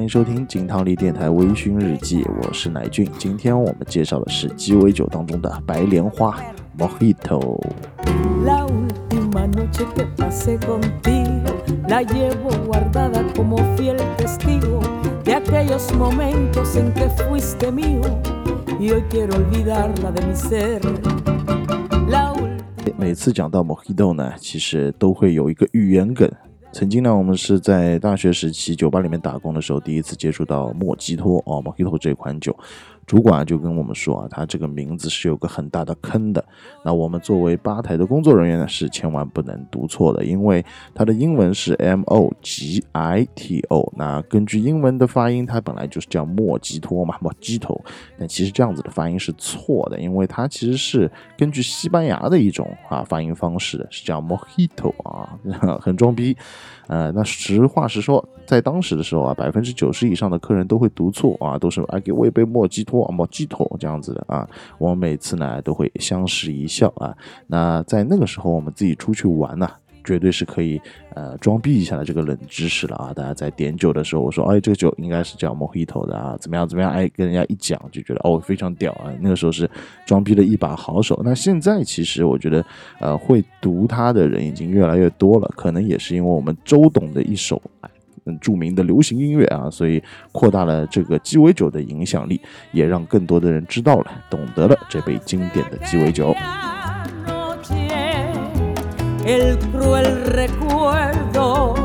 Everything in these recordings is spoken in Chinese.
迎收听金汤力电台微醺日记，我是乃俊。今天我们介绍的是鸡尾酒当中的白莲花 Mojito。 La última noche que pasé contigo la llevo guardada como fiel testigo de aquellos momentos en que fuiste mío y hoy quiero olvidarla de mi ser。 每次讲到 Mojito 呢，其实都会有一个寓言梗。曾经呢，我们是在大学时期酒吧里面打工的时候，第一次接触到莫吉托Mojito 这款酒。主管就跟我们说啊，它这个名字是有个很大的坑的。那我们作为吧台的工作人员呢，是千万不能读错的，因为它的英文是 Mojito。那根据英文的发音，它本来就是叫莫吉托嘛 ，Mojito。但其实这样子的发音是错的，因为它其实是根据西班牙的一种发音方式的，是叫 Mojito 很装逼。那实话实说，在当时的时候啊，90%以上的客人都会读错啊，都是给我一杯莫吉托Mojito 这样子的啊。我们每次呢都会相视一笑啊。那在那个时候，我们自己出去玩呢，绝对是可以装逼一下的这个冷知识了啊！大家在点酒的时候，我说这个酒应该是叫 Mojito 的啊，怎么样？跟人家一讲就觉得非常屌啊！那个时候是装逼的一把好手。那现在其实我觉得会读它的人已经越来越多了，可能也是因为我们周董的一首著名的流行音乐啊，所以扩大了这个鸡尾酒的影响力，也让更多的人知道了，懂得了这杯经典的鸡尾酒。 El cruel recuerdo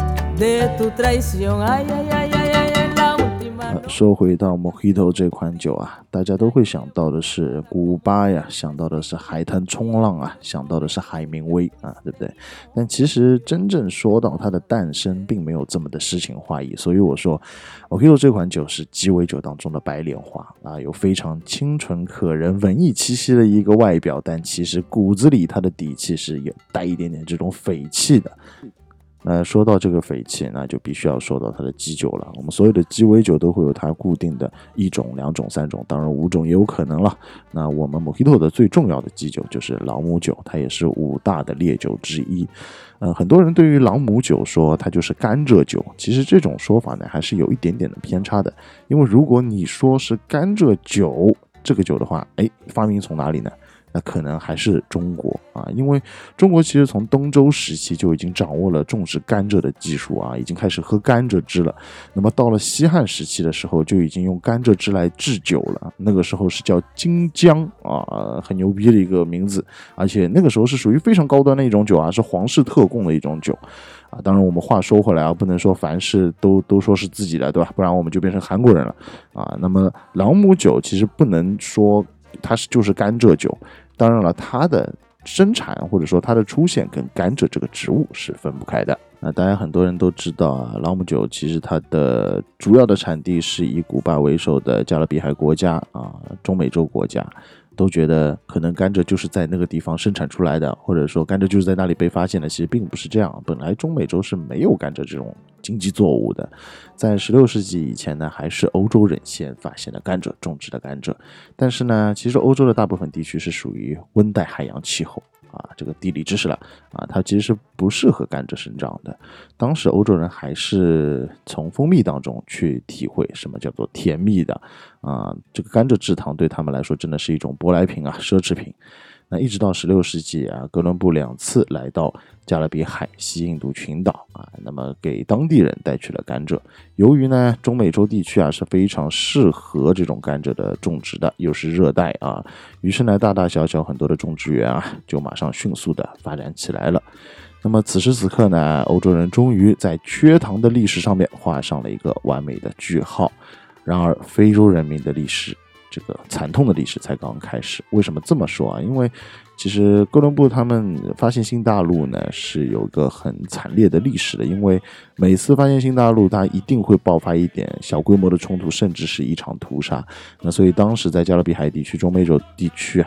de tu traición, ay, ay, ay, ay, ay, la última。 说回到 Mojito 这款酒啊，大家都会想到的是古巴呀，想到的是海滩冲浪啊，想到的是海明威啊，对不对？但其实真正说到它的诞生，并没有这么的诗情画意，所以我说 Mojito 这款酒是鸡尾酒当中的白莲花啊，有非常清纯可人、文艺气息的一个外表，但其实骨子里它的底气是有带一点点这种匪气的。说到这个匪气，那就必须要说到它的基酒了。我们所有的鸡尾酒都会有它固定的1种、2种、3种，当然5种也有可能了。那我们 Mojito 的最重要的基酒就是朗姆酒，它也是5大的烈酒之一。很多人对于朗姆酒说它就是甘蔗酒，其实这种说法呢还是有一点点的偏差的。因为如果你说是甘蔗酒这个酒的话，发明从哪里呢？那可能还是中国啊，因为中国其实从东周时期就已经掌握了种植甘蔗的技术啊，已经开始喝甘蔗汁了。那么到了西汉时期的时候，就已经用甘蔗汁来制酒了，那个时候是叫金浆啊，很牛逼的一个名字，而且那个时候是属于非常高端的一种酒啊，是皇室特供的一种酒啊。当然我们话说回来啊，不能说凡事都说是自己的，对吧？不然我们就变成韩国人了啊。那么朗姆酒其实不能说它就是甘蔗酒，当然了，它的生产或者说它的出现跟甘蔗这个植物是分不开的。那大家很多人都知道啊，朗姆酒其实它的主要的产地是以古巴为首的加勒比海国家啊，中美洲国家。都觉得可能甘蔗就是在那个地方生产出来的，或者说甘蔗就是在那里被发现的，其实并不是这样。本来中美洲是没有甘蔗这种经济作物的，在16世纪以前呢，还是欧洲人先发现的甘蔗，种植的甘蔗。但是呢，其实欧洲的大部分地区是属于温带海洋气候啊，这个地理知识了啊，它其实是不适合甘蔗生长的。当时欧洲人还是从蜂蜜当中去体会什么叫做甜蜜的啊，这个甘蔗制糖对他们来说真的是一种舶来品啊，奢侈品。那一直到16世纪啊，哥伦布2次来到加勒比海西印度群岛啊，那么给当地人带去了甘蔗。由于呢中美洲地区啊是非常适合这种甘蔗的种植的，又是热带啊，于是呢大大小小很多的种植园啊就马上迅速的发展起来了。那么此时此刻呢，欧洲人终于在缺糖的历史上面画上了一个完美的句号。然而非洲人民的历史，这个惨痛的历史才刚刚开始。为什么这么说啊？因为其实哥伦布他们发现新大陆呢是有个很惨烈的历史的，因为每次发现新大陆它一定会爆发一点小规模的冲突，甚至是一场屠杀。那所以当时在加勒比海地区、中美洲地区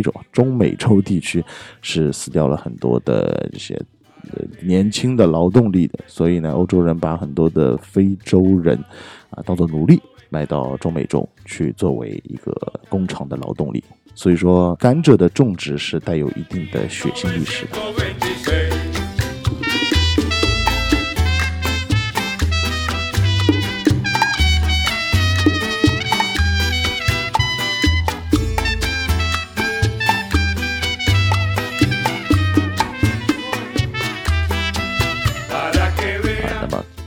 是死掉了很多的这些年轻的劳动力的，所以呢欧洲人把很多的非洲人当作奴隶卖到中美洲去作为一个工厂的劳动力。所以说甘蔗的种植是带有一定的血腥历史的。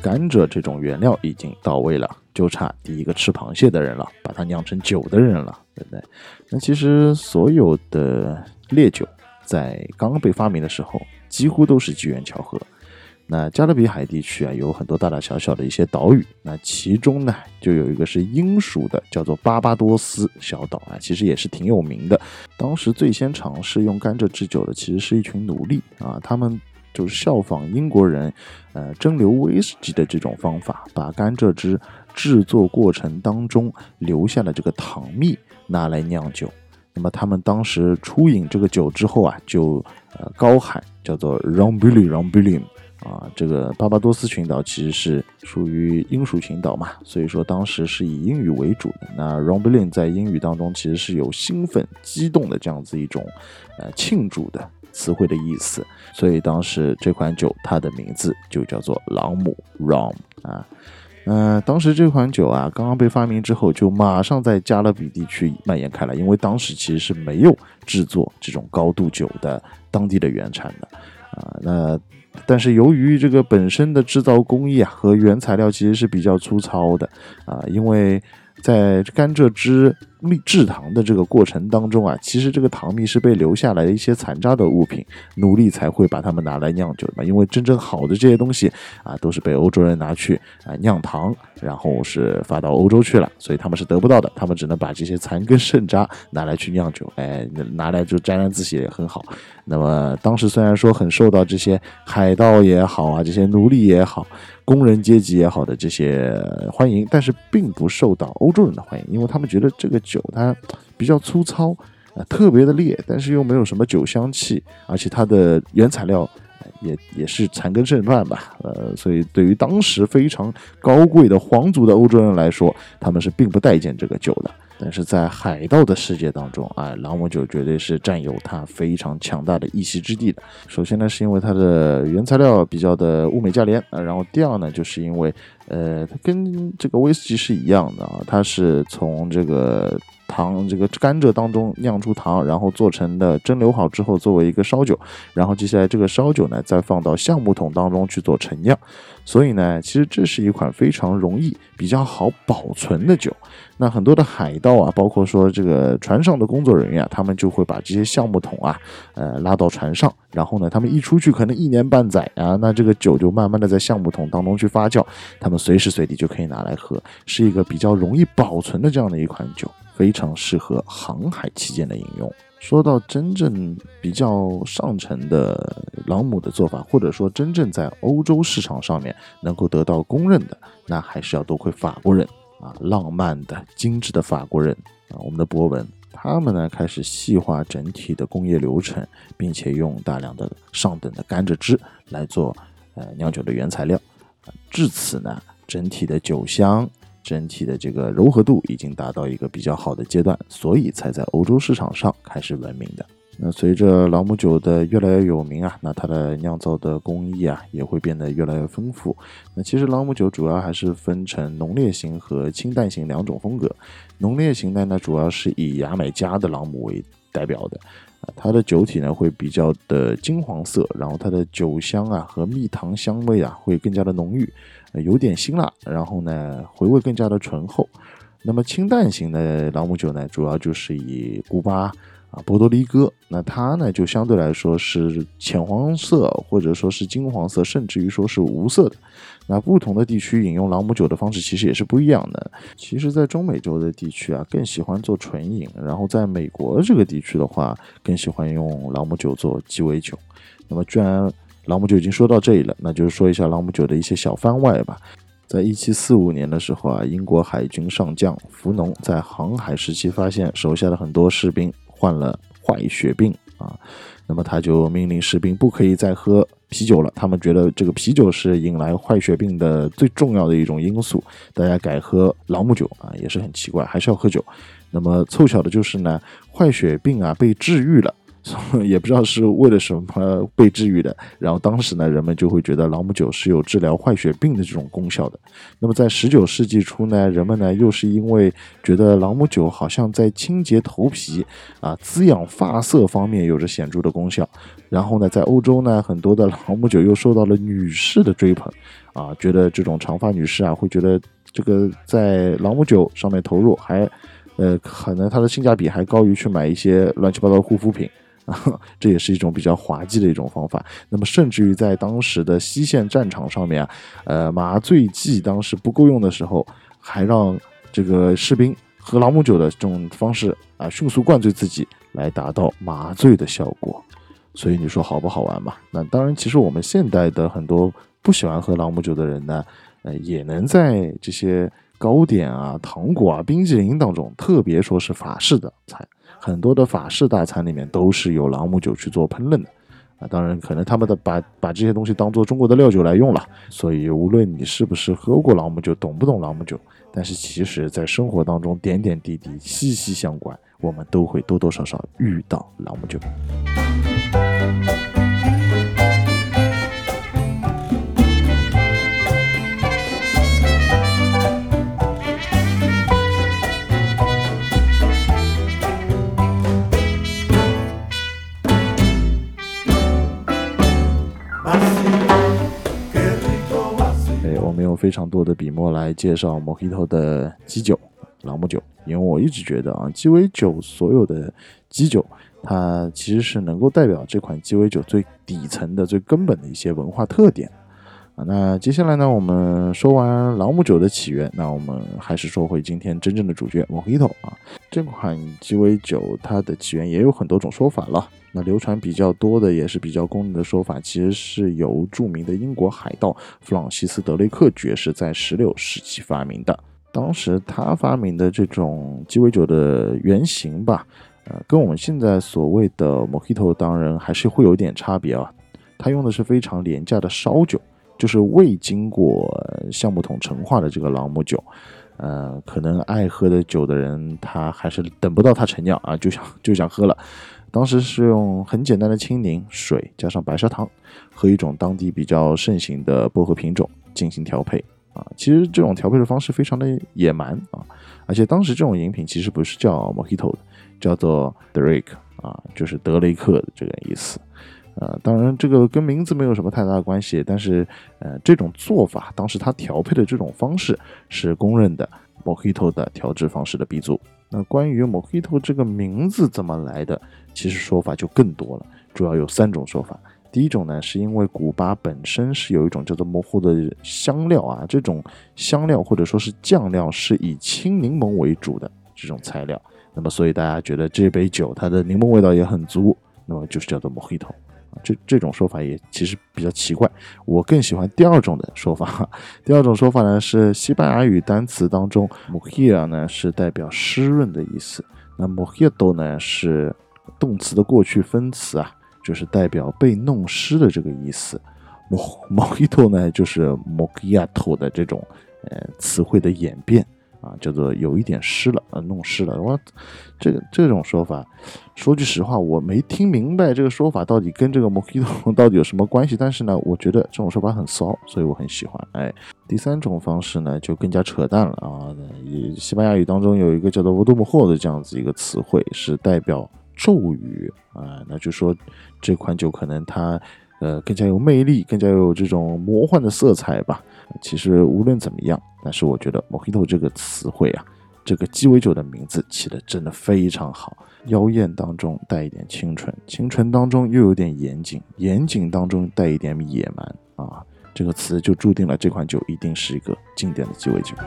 甘蔗这种原料已经到位了，就差第一个吃螃蟹的人了，把它酿成酒的人了，对不对？那其实所有的烈酒在刚刚被发明的时候几乎都是机缘巧合。那加勒比海地区有很多大大小小的一些岛屿，那其中呢就有一个是英属的，叫做巴巴多斯小岛其实也是挺有名的。当时最先尝试用甘蔗制酒的其实是一群奴隶他们就是效仿英国人蒸馏威士忌的这种方法，把甘蔗汁制作过程当中留下的这个糖蜜拿来酿酒。那么他们当时初饮这个酒之后就高喊叫做 Rambili Rambili这个巴巴多斯群岛其实是属于英属群岛嘛，所以说当时是以英语为主的。那 Rambili 在英语当中其实是有兴奋激动的这样子一种庆祝的词汇的意思，所以当时这款酒它的名字就叫做朗姆 Rum 当时这款酒刚刚被发明之后就马上在加勒比地区蔓延开来，因为当时其实是没有制作这种高度酒的当地的原产的但是由于这个本身的制造工艺和原材料其实是比较粗糙的因为在甘蔗汁制糖的这个过程当中其实这个糖蜜是被留下来的一些残渣的物品，奴隶才会把它们拿来酿酒的因为真正好的这些东西都是被欧洲人拿去酿糖，然后是发到欧洲去了，所以他们是得不到的，他们只能把这些残根剩渣拿来去酿酒，拿来就沾沾自喜也很好。那么当时虽然说很受到这些海盗也好这些奴隶也好，工人阶级也好的这些欢迎，但是并不受到欧洲人的欢迎，因为他们觉得这个酒它比较粗糙特别的烈，但是又没有什么酒香气，而且它的原材料也是残羹剩饭吧所以对于当时非常高贵的皇族的欧洲人来说，他们是并不待见这个酒的。但是在海盗的世界当中朗姆酒绝对是占有它非常强大的一席之地的。首先呢是因为它的原材料比较的物美价廉然后第二呢就是因为它跟这个威士忌是一样的它是从这个甘蔗当中酿出糖，然后做成的蒸馏好之后作为一个烧酒，然后接下来这个烧酒呢再放到橡木桶当中去做陈酿，所以呢其实这是一款非常容易比较好保存的酒。那很多的海盗包括说这个船上的工作人员他们就会把这些橡木桶拉到船上，然后呢他们一出去可能1年半载那这个酒就慢慢的在橡木桶当中去发酵，他们随时随地就可以拿来喝，是一个比较容易保存的这样的一款酒，非常适合航海期间的饮用。说到真正比较上乘的朗姆的做法，或者说真正在欧洲市场上面能够得到公认的，那还是要多亏法国人浪漫的精致的法国人我们的博文，他们呢开始细化整体的工业流程，并且用大量的上等的甘蔗汁来做酿酒的原材料至此呢整体的酒香整体的这个柔和度已经达到一个比较好的阶段，所以才在欧洲市场上开始闻名的。那随着朗姆酒的越来越有名那它的酿造的工艺也会变得越来越丰富。那其实朗姆酒主要还是分成浓烈型和清淡型两种风格。浓烈型呢主要是以牙买加的朗姆为代表的它的酒体呢会比较的金黄色，然后它的酒香和蜜糖香味会更加的浓郁，有点辛辣，然后呢回味更加的醇厚。那么清淡型的朗姆酒呢主要就是以古巴波多黎各，那它呢就相对来说是浅黄色或者说是金黄色，甚至于说是无色的。那不同的地区饮用朗姆酒的方式其实也是不一样的。其实在中美洲的地区更喜欢做纯饮，然后在美国这个地区的话更喜欢用朗姆酒做鸡尾酒。那么既然朗姆酒已经说到这里了，那就是说一下朗姆酒的一些小番外吧。在1745年的时候英国海军上将福农在航海时期发现手下的很多士兵患了坏血病那么他就命令士兵不可以再喝啤酒了，他们觉得这个啤酒是引来坏血病的最重要的一种因素，大家改喝朗姆酒也是很奇怪，还是要喝酒。那么凑巧的就是呢，坏血病被治愈了， 也不知道是为了什么被治愈的。然后当时呢，人们就会觉得朗姆酒是有治疗坏血病的这种功效的。那么在19世纪初呢，人们呢又是因为觉得朗姆酒好像在清洁头皮滋养发色方面有着显著的功效。然后呢，在欧洲呢，很多的朗姆酒又受到了女士的追捧觉得这种长发女士会觉得这个在朗姆酒上面投入还可能它的性价比还高于去买一些乱七八糟的护肤品这也是一种比较滑稽的一种方法。那么甚至于在当时的西线战场上面麻醉剂当时不够用的时候，还让这个士兵喝朗姆酒的这种方式迅速灌醉自己，来达到麻醉的效果。所以你说好不好玩嘛？那当然，其实我们现代的很多不喜欢喝朗姆酒的人呢，也能在这些糕点糖果冰淇淋当中，特别说是法式的菜，很多的法式大餐里面都是有朗姆酒去做烹饪的当然可能他们把这些东西当做中国的料酒来用了。所以无论你是不是喝过朗姆酒，懂不懂朗姆酒，但是其实在生活当中点点滴滴息息相关，我们都会多多少少遇到朗姆酒。我们用非常多的笔墨来介绍 Mojito 的基酒朗姆酒，因为我一直觉得鸡尾酒所有的基酒它其实是能够代表这款鸡尾酒最底层的最根本的一些文化特点那接下来呢，我们说完朗姆酒的起源，那我们还是说回今天真正的主角 Mojito 这款鸡尾酒它的起源也有很多种说法了。那流传比较多的也是比较公认的说法，其实是由著名的英国海盗弗朗西斯·德雷克爵士在16世纪发明的。当时他发明的这种鸡尾酒的原型吧跟我们现在所谓的 Mojito 当然还是会有点差别他用的是非常廉价的烧酒，就是未经过橡木桶陈化的这个朗姆酒可能爱喝的酒的人他还是等不到它陈酿就想喝了。当时是用很简单的青柠、水加上白砂糖和一种当地比较盛行的薄荷品种进行调配其实这种调配的方式非常的野蛮而且当时这种饮品其实不是叫 Mojito 的，叫做 Drake 就是德雷克的这个意思当然这个跟名字没有什么太大的关系，但是这种做法当时他调配的这种方式是公认的 Mojito 的调制方式的鼻祖。那关于 Mojito 这个名字怎么来的，其实说法就更多了，主要有3种说法。第一种呢，是因为古巴本身是有一种叫做Mojo的香料这种香料或者说是酱料是以青柠檬为主的这种材料，那么所以大家觉得这杯酒它的柠檬味道也很足，那么就是叫做 Mojito。这种说法也其实比较奇怪，我更喜欢第2种的说法。第2种说法呢是西班牙语单词当中 mojilla 呢是代表湿润的意思，那 mojito 呢是动词的过去分词就是代表被弄湿的这个意思。mojito 呢就是 mojigato 的这种词汇的演变叫做有一点湿了弄湿了。这种说法说句实话我没听明白这个说法到底跟这个 Mojito 到底有什么关系，但是呢我觉得这种说法很骚，所以我很喜欢第3种方式呢就更加扯淡了西班牙语当中有一个叫做 Vodomojo 的这样子一个词汇，是代表咒语那就说这款酒可能它更加有魅力，更加有这种魔幻的色彩吧。其实无论怎么样，但是我觉得 Mojito 这个词汇这个鸡尾酒的名字起得真的非常好，妖艳当中带一点清纯，清纯当中又有点严谨，严谨当中带一点野蛮这个词就注定了这款酒一定是一个经典的鸡尾酒。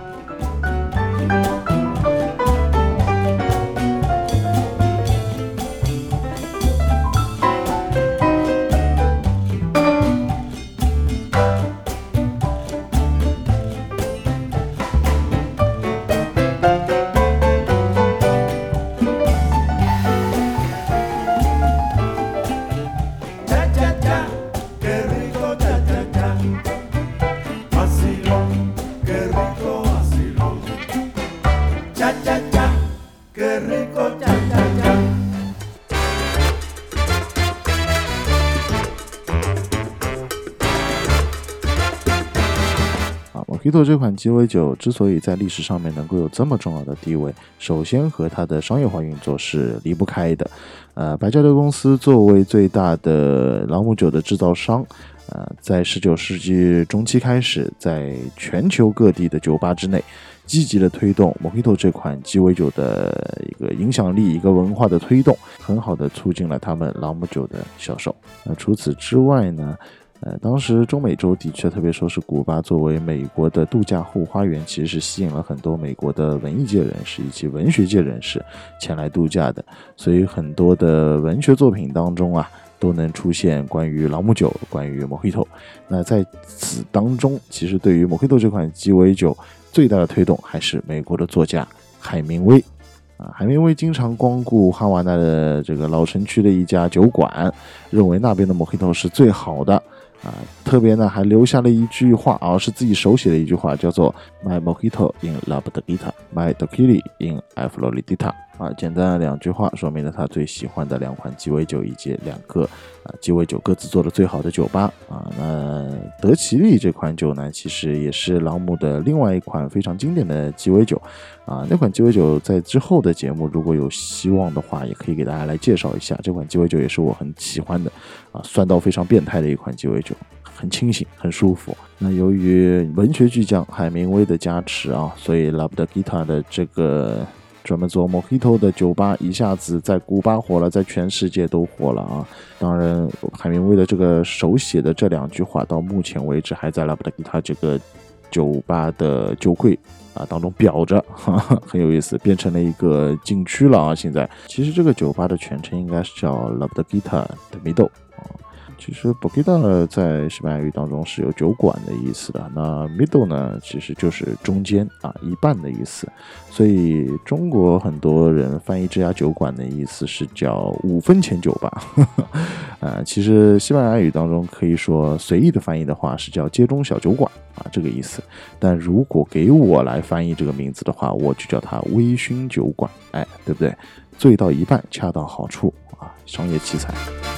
Mojito 这款鸡尾酒之所以在历史上面能够有这么重要的地位，首先和它的商业化运作是离不开的。白加德公司作为最大的朗姆酒的制造商，在19世纪中期开始，在全球各地的酒吧之内，积极的推动 Mojito 这款鸡尾酒的一个影响力，一个文化的推动，很好的促进了他们朗姆酒的销售。除此之外呢，当时中美洲地区，特别说是古巴作为美国的度假后花园，其实是吸引了很多美国的文艺界人士以及文学界人士前来度假的，所以很多的文学作品当中啊，都能出现关于朗姆酒，关于 Mojito。 那在此当中，其实对于 Mojito 这款鸡尾酒最大的推动还是美国的作家海明威。海明威经常光顾哈瓦那的这个老城区的一家酒馆，认为那边的 Mojito 是最好的。特别呢还留下了一句话，是自己手写的一句话，叫做 My Mojito in La Bodeguita, My Daiquiri in Floridita。简单的2句话说明了他最喜欢的2款鸡尾酒以及2个鸡尾酒各自做的最好的酒吧。那德奇利这款酒呢，其实也是朗姆的另外一款非常经典的鸡尾酒。那款鸡尾酒在之后的节目如果有希望的话，也可以给大家来介绍一下。这款鸡尾酒也是我很喜欢的，酸到非常变态的一款鸡尾酒，很清醒，很舒服。那由于文学巨匠海明威的加持所以 La Bodeguita 的这个专门做 Mojito 的酒吧一下子在古巴火了，在全世界都火了当然海明威的这个手写的这2句话到目前为止还在 La Bodeguita 这个酒吧的酒柜当中裱着，很有意思，变成了一个景区了现在其实这个酒吧的全称应该是叫 La Bodeguita de Mido。其实 Bodeguita 在西班牙语当中是有酒馆的意思的，那 Middle 呢其实就是中间一半的意思，所以中国很多人翻译这家酒馆的意思是叫5分钱酒吧其实西班牙语当中可以说随意的翻译的话是叫街中小酒馆这个意思，但如果给我来翻译这个名字的话，我就叫它微醺酒馆，对不对？醉到一半恰到好处商业奇才。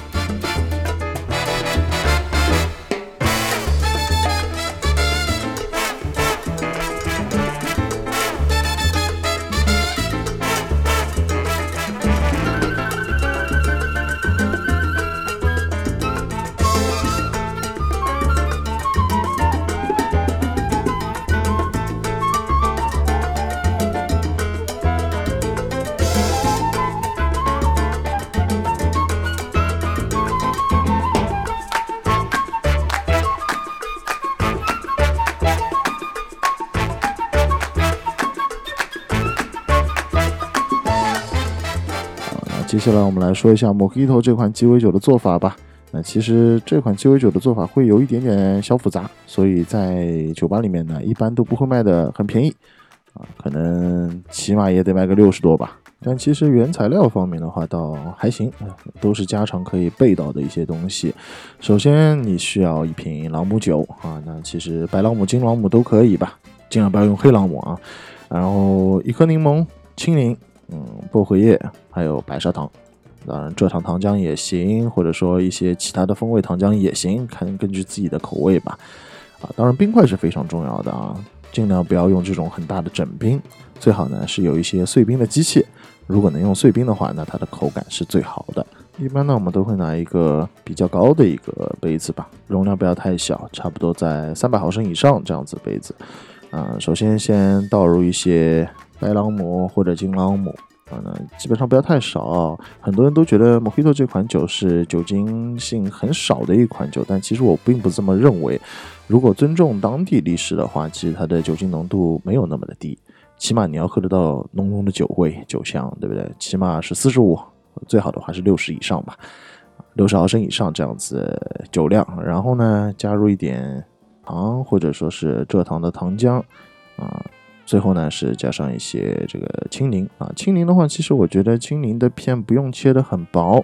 接下来我们来说一下 Mojito 这款鸡尾酒的做法吧。那其实这款鸡尾酒的做法会有一点点小复杂，所以在酒吧里面呢一般都不会卖的很便宜可能起码也得卖个60多吧。但其实原材料方面的话倒还行，都是家常可以备到的一些东西。首先你需要1瓶朗姆酒那其实白朗姆、金朗姆都可以吧，尽量不要用黑朗姆然后1颗柠檬、青柠、薄荷叶，还有白砂糖，当然蔗糖糖浆也行，或者说一些其他的风味糖浆也行，根据自己的口味吧。当然冰块是非常重要的尽量不要用这种很大的整冰，最好呢是有一些碎冰的机器，如果能用碎冰的话，那它的口感是最好的。一般呢我们都会拿一个比较高的一个杯子吧，容量不要太小，差不多在300毫升以上这样子杯子。首先倒入一些白朗姆或者金朗姆基本上不要太少。很多人都觉得 Mojito 这款酒是酒精性很少的一款酒，但其实我并不这么认为。如果尊重当地历史的话，其实它的酒精浓度没有那么的低，起码你要喝得到浓浓的酒味、酒香，对不对？起码是45，最好的话是60以上吧，60毫升以上这样子酒量。然后呢加入一点糖或者说是蔗糖的糖浆最后呢是加上一些这个青柠青柠的话，其实我觉得青柠的片不用切得很薄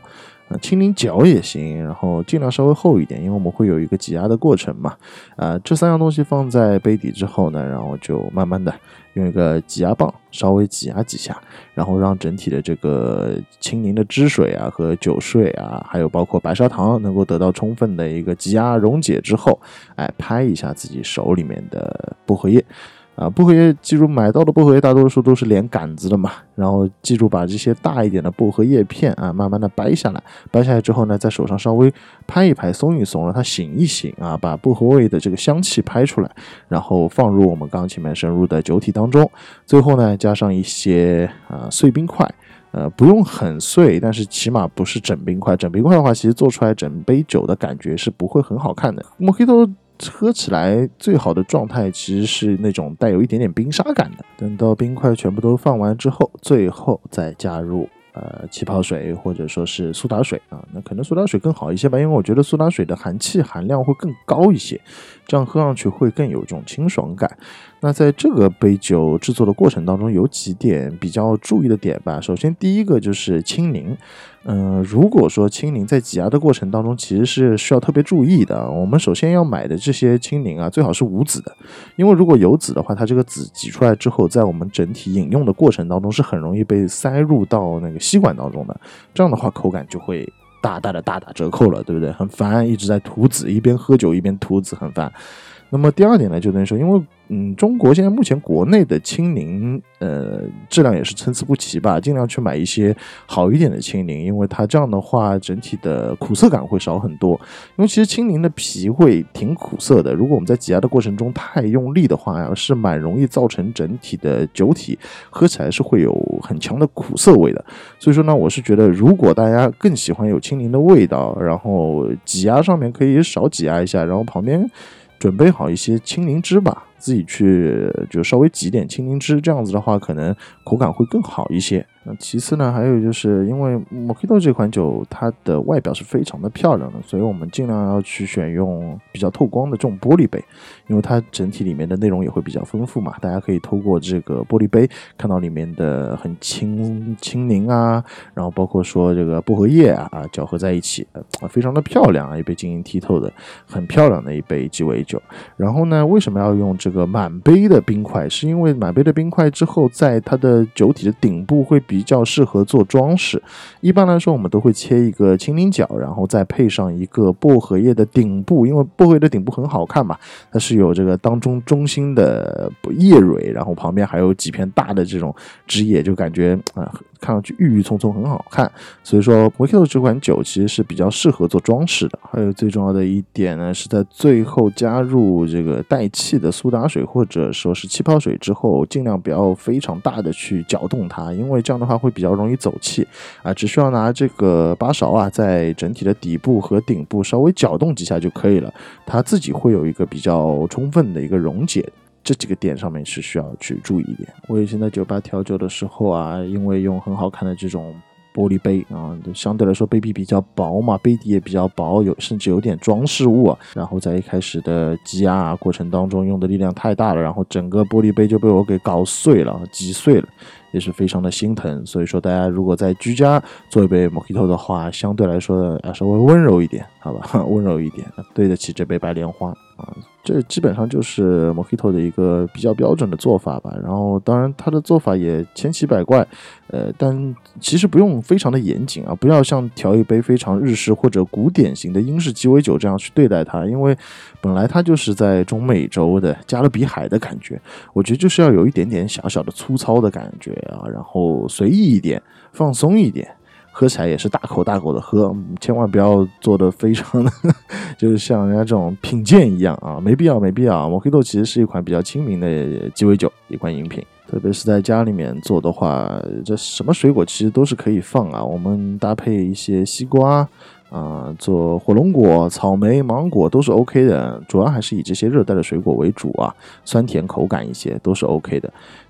青柠角也行，然后尽量稍微厚一点，因为我们会有一个挤压的过程嘛。这3样东西放在杯底之后呢，然后就慢慢的用一个挤压棒稍微挤压几下，然后让整体的这个青柠的汁水啊和酒水啊，还有包括白砂糖能够得到充分的一个挤压溶解之后，拍一下自己手里面的薄荷叶。薄荷叶记住买到的薄荷叶大多数都是连杆子的嘛，然后记住把这些大一点的薄荷叶片慢慢的掰下来之后呢，在手上稍微拍一拍松一松，让它醒一醒把薄荷味的这个香气拍出来，然后放入我们刚前面深入的酒体当中，最后呢加上一些碎冰块。不用很碎，但是起码不是整冰块。整冰块的话，其实做出来整杯酒的感觉是不会很好看的。Mojito喝起来最好的状态其实是那种带有一点点冰沙感的。等到冰块全部都放完之后，最后再加入气泡水或者说是苏打水那可能苏打水更好一些吧，因为我觉得苏打水的含气含量会更高一些，这样喝上去会更有这种清爽感。那在这个杯酒制作的过程当中，有几点比较注意的点吧。首先第一个就是青柠，如果说青柠在挤压的过程当中，其实是需要特别注意的。我们首先要买的这些青柠最好是无籽的，因为如果有籽的话，它这个籽挤出来之后，在我们整体饮用的过程当中是很容易被塞入到那个吸管当中的，这样的话口感就会大打折扣了，对不对？很烦，一直在涂籽，一边喝酒一边涂籽，很烦。那么第二点呢，就等于说，因为中国现在目前国内的青柠质量也是参差不齐吧，尽量去买一些好一点的青柠，因为它这样的话整体的苦涩感会少很多。因为其实青柠的皮会挺苦涩的，如果我们在挤压的过程中太用力的话是蛮容易造成整体的酒体喝起来是会有很强的苦涩味的。所以说呢，我是觉得如果大家更喜欢有青柠的味道，然后挤压上面可以少挤压一下，然后旁边准备好一些青柠汁吧，自己去就稍微挤点青柠汁，这样子的话可能口感会更好一些。那其次呢，还有就是因为 Mojito 这款酒它的外表是非常的漂亮的，所以我们尽量要去选用比较透光的这种玻璃杯，因为它整体里面的内容也会比较丰富嘛，大家可以透过这个玻璃杯看到里面的很青柠然后包括说这个薄荷叶搅和在一起，非常的漂亮一杯晶莹剔透的很漂亮的一杯鸡尾酒。然后呢，为什么要用这个满杯的冰块？是因为满杯的冰块之后，在它的酒体的顶部会比较适合做装饰。一般来说，我们都会切一个青柠角，然后再配上一个薄荷叶的顶部，因为薄荷叶的顶部很好看嘛，它是有这个当中中心的叶蕊，然后旁边还有几片大的这种枝叶，就感觉看上去郁郁葱葱，很好看。所以说 Mojito 这款酒其实是比较适合做装饰的。还有最重要的一点呢，是在最后加入这个带气的苏打水或者说是气泡水之后，尽量不要非常大的去搅动它，因为这样的话会比较容易走气只需要拿这个把勺在整体的底部和顶部稍微搅动几下就可以了，它自己会有一个比较充分的一个溶解。这几个点上面是需要去注意一点。我以前在酒吧调酒的时候因为用很好看的这种玻璃杯相对来说杯壁比较薄嘛，杯底也比较薄，甚至有点装饰物然后在一开始的挤压过程当中用的力量太大了，然后整个玻璃杯就被我给搞碎了，击碎了，也是非常的心疼。所以说大家如果在居家做一杯 Mojito 的话，相对来说稍微温柔一点，好吧，温柔一点，对得起这杯白莲花这基本上就是 Mojito 的一个比较标准的做法吧。然后当然它的做法也千奇百怪但其实不用非常的严谨不要像调一杯非常日式或者古典型的英式鸡尾酒这样去对待它，因为本来它就是在中美洲的加勒比海的感觉，我觉得就是要有一点点小小的粗糙的感觉然后随意一点，放松一点，喝起来也是大口大口的喝，千万不要做的非常的就是像人家这种品鉴一样没必要。Mojito 其实是一款比较亲民的鸡尾酒，一款饮品，特别是在家里面做的话，这什么水果其实都是可以放我们搭配一些西瓜做火龙果、草莓、芒果都是 OK 的，主要还是以这些热带的水果为主酸甜口感一些都是 OK 的。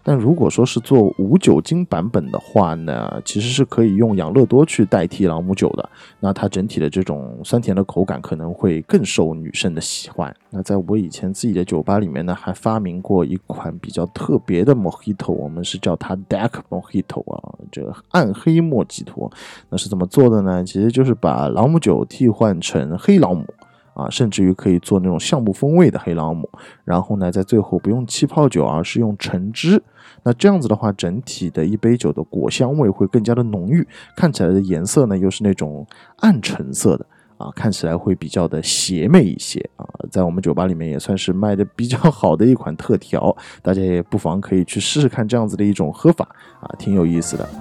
但如果说是做无酒精版本的话呢，其实是可以用养乐多去代替朗姆酒的，那它整体的这种酸甜的口感可能会更受女生的喜欢。那在我以前自己的酒吧里面呢，还发明过一款比较特别的 Mojito， 我们是叫它 Dark Mojito 啊，这个暗黑莫吉托。那是怎么做的呢？其实就是把朗姆酒替换成黑朗姆啊，甚至于可以做那种橡木风味的黑朗姆，然后呢，在最后不用气泡酒，而是用橙汁。那这样子的话，整体的一杯酒的果香味会更加的浓郁，看起来的颜色呢又是那种暗橙色的啊，看起来会比较的邪魅一些啊，在我们酒吧里面也算是卖的比较好的一款特调，大家也不妨可以去试试看这样子的一种喝法啊，挺有意思的。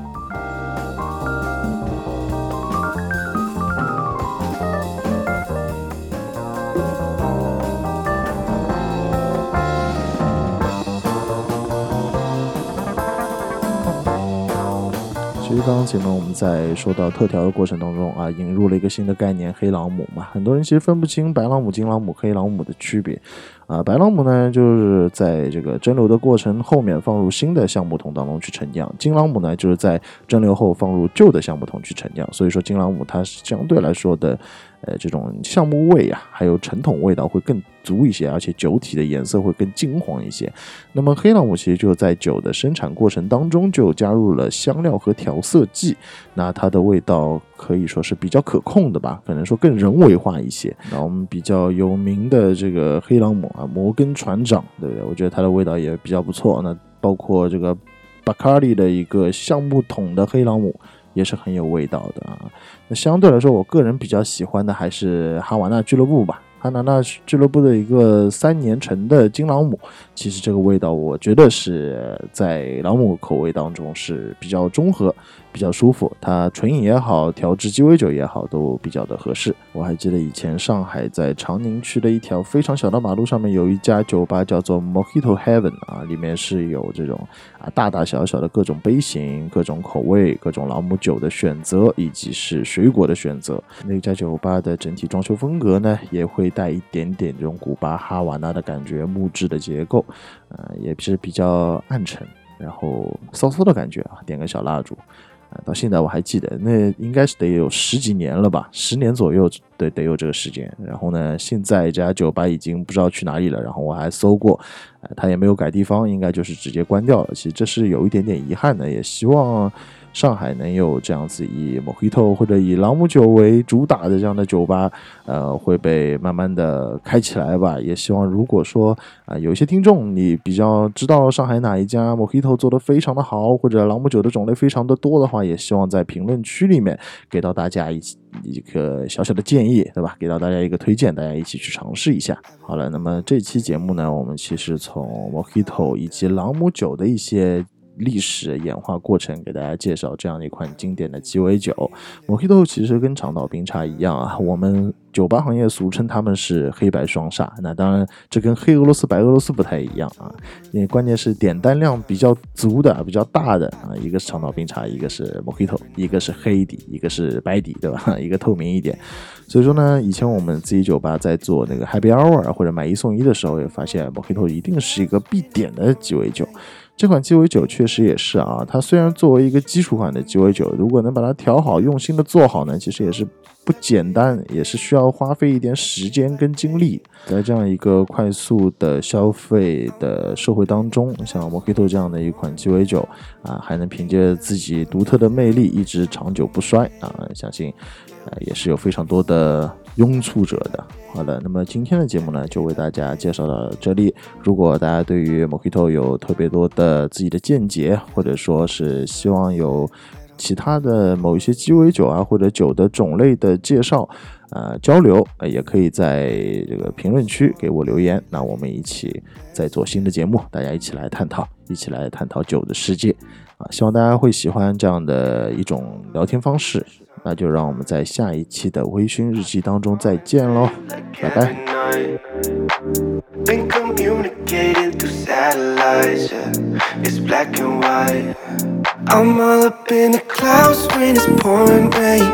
其实刚刚前面我们在说到特调的过程当中啊，引入了一个新的概念黑朗姆嘛，很多人其实分不清白朗姆、金朗姆、黑朗姆的区别啊。白朗姆呢就是在这个蒸馏的过程后面放入新的橡木桶当中去陈酿，金朗姆呢就是在蒸馏后放入旧的橡木桶去陈酿，所以说金朗姆它相对来说的这种橡木味啊，还有陈桶味道会更足一些，而且酒体的颜色会更金黄一些。那么黑朗姆其实就在酒的生产过程当中就加入了香料和调色剂，那它的味道可以说是比较可控的吧，可能说更人为化一些。那我们比较有名的这个黑朗姆啊，摩根船长，对不对？我觉得它的味道也比较不错。那包括这个巴卡利的一个橡木桶的黑朗姆也是很有味道的啊。那相对来说，我个人比较喜欢的还是哈瓦那俱乐部吧。哈瓦那俱乐部的一个3年陈的金朗姆，其实这个味道我觉得是在朗姆口味当中是比较中和，比较舒服，它纯饮也好，调制鸡尾酒也好，都比较的合适。我还记得以前上海在长宁区的一条非常小的马路上面有一家酒吧叫做 Mojito Heaven 啊，里面是有这种大大小小的各种杯型、各种口味、各种朗姆酒的选择，以及是水果的选择。那家酒吧的整体装修风格呢，也会带一点点这种古巴哈瓦那的感觉，木质的结构，也是比较暗沉，然后骚骚的感觉啊，点个小蜡烛。到现在我还记得，那应该是得有10几年了吧，10年左右得有这个时间。然后呢，现在这家酒吧已经不知道去哪里了，然后我还搜过，它也没有改地方，应该就是直接关掉了。其实这是有一点点遗憾的，也希望上海能有这样子以 Mojito 或者以朗姆酒为主打的这样的酒吧，会被慢慢的开起来吧。也希望如果说有一些听众你比较知道上海哪一家 Mojito 做得非常的好，或者朗姆酒的种类非常的多的话，也希望在评论区里面给到大家一个小小的建议，对吧？给到大家一个推荐，大家一起去尝试一下。好了，那么这期节目呢，我们其实从 Mojito 以及朗姆酒的一些历史演化过程给大家介绍这样一款经典的鸡尾酒。 Mojito 其实跟长岛冰茶一样啊，我们酒吧行业俗称他们是黑白双煞，那当然这跟黑俄罗斯白俄罗斯不太一样啊，因为关键是点单量比较足的比较大的啊，一个是长岛冰茶，一个是 Mojito， 一个是黑底，一个是白底，对吧？一个透明一点。所以说呢，以前我们自己酒吧在做那个 Happy Hour 或者买1送1的时候，也发现 Mojito 一定是一个必点的鸡尾酒。这款鸡尾酒确实也是啊，它虽然作为一个基础款的鸡尾酒，如果能把它调好，用心的做好呢，其实也是不简单，也是需要花费一点时间跟精力。在这样一个快速的消费的社会当中，像 Mojito 这样的一款鸡尾酒还能凭借自己独特的魅力一直长久不衰相信也是有非常多的拥簇者的。好的，那么今天的节目呢，就为大家介绍到这里。如果大家对于 Mojito 有特别多的自己的见解，或者说是希望有其他的某一些鸡尾酒或者酒的种类的介绍交流，也可以在这个评论区给我留言，那我们一起再做新的节目，大家一起来探讨酒的世界希望大家会喜欢这样的一种聊天方式。那就让我们在下一期的微醺日记当中再见咯，拜拜。Been communicating through satellites, it's black and white. I'm all up in the clouds when it's pouring rain.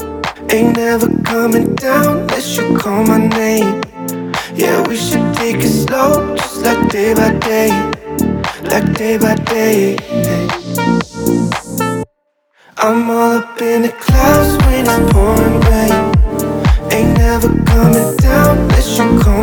Ain't never coming down unless you call my name. Yeah, we should take it slow, just like day by day. like day by day. I'm all up in the clouds when it's pouring rain. Ain't never coming down unless you come